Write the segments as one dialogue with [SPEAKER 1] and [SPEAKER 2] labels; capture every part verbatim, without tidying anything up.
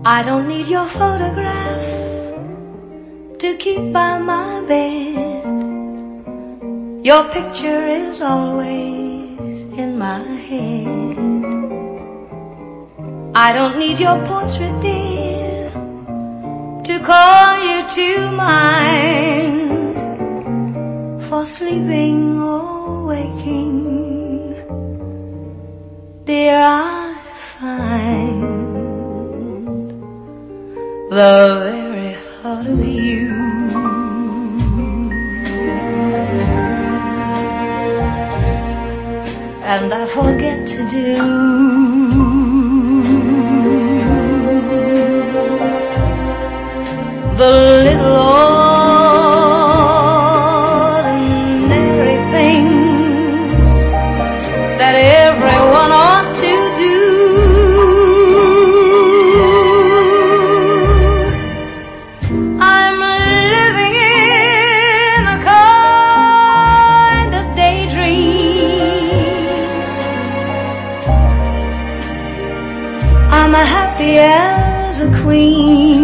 [SPEAKER 1] I don't need your photograph to keep by my bed. Your picture is always in my head. I don't need your portrait, dear, to call you to mind. For sleeping or waking, dear, I find the very thought of you and I forget to do the little ordinary things that everyone ought to do. I'm living in a kind of daydream. I'm as happy as a queen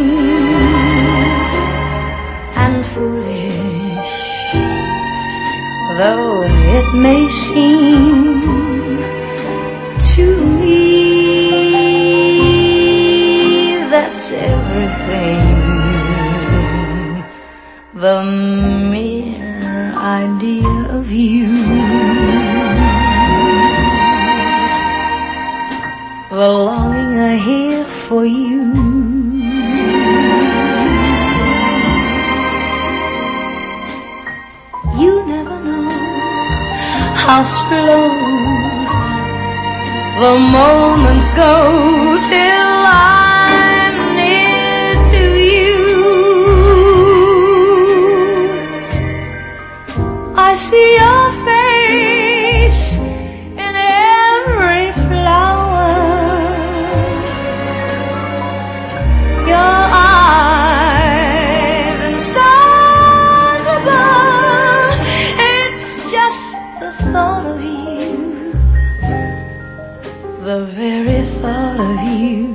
[SPEAKER 1] and foolish though it may seem to me. That's everything. The mere idea of you, the longing I hear for you. You never know how slow the moments go till I'm near to you. I see your face in every flower, your eyes and stars above. It's just the thought of you, the very thought of you